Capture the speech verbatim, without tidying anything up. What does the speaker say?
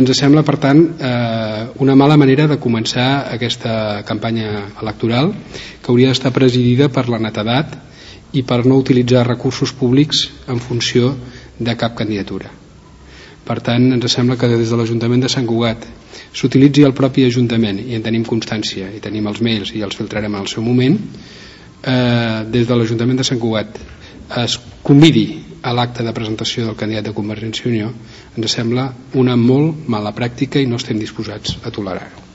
Ens sembla, per tant, eh, una mala manera de començar aquesta campanya electoral, que hauria d'estar presidida per la netedat i per no utilitzar recursos públics en funció de cap candidatura. Per tant, ens sembla que des de l'Ajuntament de Sant Cugat s'utilitzi el propi Ajuntament, i en tenim constància, i tenim els mails i els filtrarem en el seu moment, eh, des de l'Ajuntament de Sant Cugat es convidi a l'acte de presentació del candidat de Convergència i Unió, ens sembla una molt mala pràctica i no estem disposats a tolerar-ho.